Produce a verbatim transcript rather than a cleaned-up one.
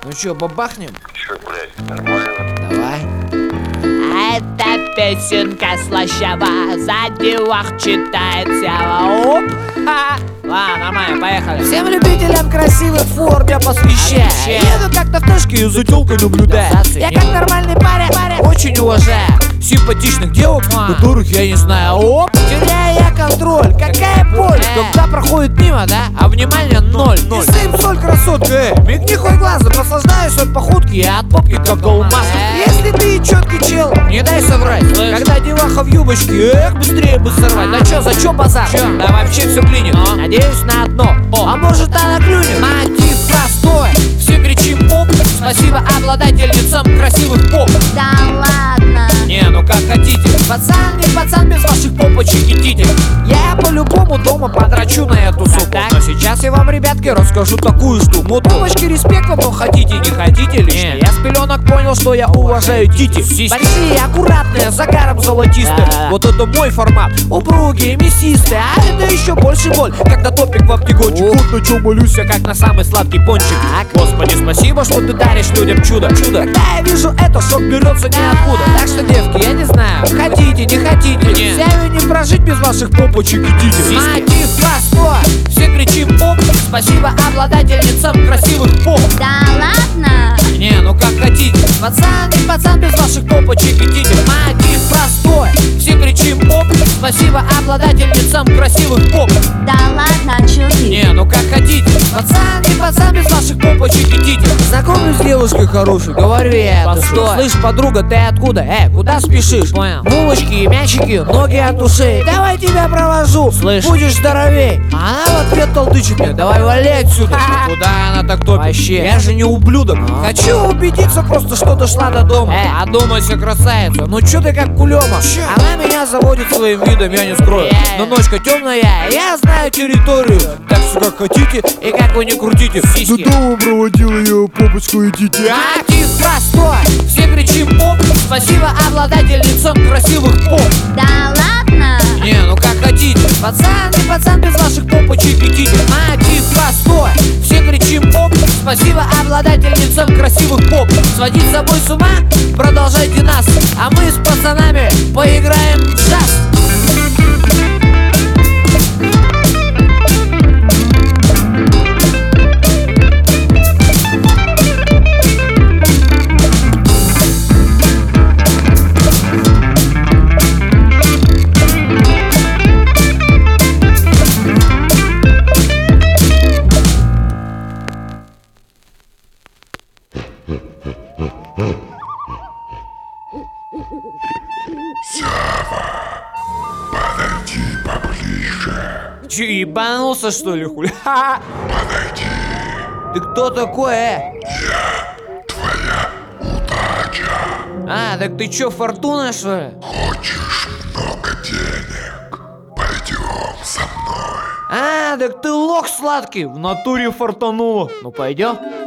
Ну чё, бабахнем? Чё, блядь, нормально? Давай. Эта песенка слащава, за девах читает сява. Оп! Ха! Ладно, нормально, поехали. Всем любителям красивых форм я посвящаю. Еду как-то в тачке и за тёлкой наблюдаю. Я как нормальный парень, парень очень уважаю симпатичных девок, которых я не знаю. Оп! Теряю я контроль, какая боль, когда проходит мимо, да? А внимания ноль. Не сыпь соль, красотка, э, мигни хоть глазом. Наслаждаюсь от походки и от попки, как голмаса. Если ты чёткий чел, не дай соврать. Когда деваха в юбочке, эх, быстрее бы сорвать. Да чё, за чё базар? Да вообще всё клинит. Надеюсь на одно, а может она клюнет. Мотив простой, все кричим оп. Спасибо обладательницам красивых поп. Да ладно. Не, ну как хотите. Пацан не пацан без ваших попочек и титик. Я по-любому дома подрачу на эту суку. Но сейчас я вам, ребятки, расскажу такую штуку. Попочки, респект вам, но хотите, не хотите лично. Я с пеленок понял, что я уважаю тити. Большие, аккуратные, загаром золотистые. Вот это мой формат. Упругие, мясистые. А это еще больше боль, когда топик вам тягончик. Вот на чем молюсь я, как на самый сладкий пончик. Господи, спасибо, что ты даришь людям чудо. Чудо. Когда я вижу это, шок берется ниоткуда. Так что, девки, я не знаю, хотите, не хотите, взяю не прожить без ваших попочек и титик. Мотив простой, все кричим оп. Спасибо обладательницам красивых поп. Да ладно. Не, ну как хотите. Пацан не пацан без ваших попочек и титик. Мотив простой, все кричим оп. Спасибо обладательницам красивых поп. Да ладно, чё ты? Не, ну как хотите. Пацан не пацан без ваших попочек и титик. Знакомлюсь с девушкой хорошей, говорю я это. Слышь, подруга, ты откуда? Э, куда спешишь? Понял. Булочки и мячики, ноги от ушей. Давай тебя провожу, слышь, будешь здоровей. А она в ответ толдычит мне, давай вали отсюда. Куда она так топит? Вообще, я же не ублюдок. Хочу убедиться просто, что дошла до дома. Э, одумайся, красавица, ну чё ты как кулема? Она меня заводит своим видом, я не скрою. Но ночка темная, я знаю территорию. Так что как хотите и как вы не крутите. До дома проводил ее попочку и тити. Мотив простой, все кричим оп. Спасибо обладательницам красивых поп. Да ладно. Не, ну как хотите. Пацан не пацан без ваших попочек и титик. Мотив простой, все кричим оп. Спасибо обладательницам красивых поп. Сводить с собой с ума, продолжайте нас. А мы с пацанами поиграем в джаз. Подойди поближе. Че, ебанулся что ли, хули? Ха-ха. Подойди. Ты кто такой, э? Твоя удача. А, так ты чё, фортуна что ли? Хочешь много денег? Пойдем со мной. А, так ты лох сладкий, в натуре фартануло. Ну пойдем.